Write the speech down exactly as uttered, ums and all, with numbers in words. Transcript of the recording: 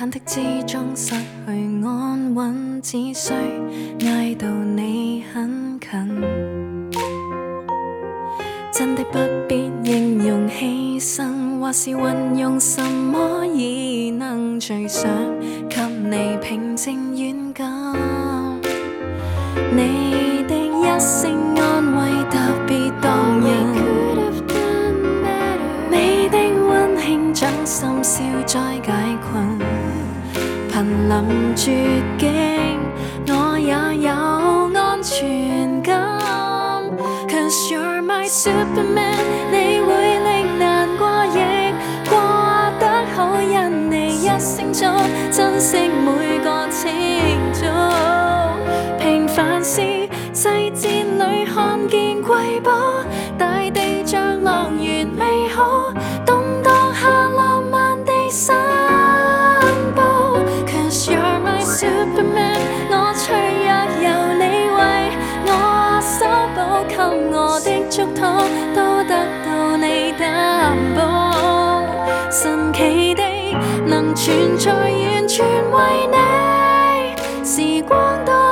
忐忑之中失去安穩，只需挨到你很近。真的不必形容犧牲，或是運用什麼已能最想給你平靜遠感。你的一聲安慰特別動人，你的溫馨掌心消災解困。瀕臨絕境，我也有安全感。Cause you're my Superman， 你會令難過亦過得好，因你一聲中珍惜每個清早。平凡事細節裏看見瑰寶，大地像樂園美好，動盪下浪漫地散步。Cause you're my Superman， 我脆弱由你為我修補，給我的祝禱都得到你擔保。神奇地能存在完全為你，時光都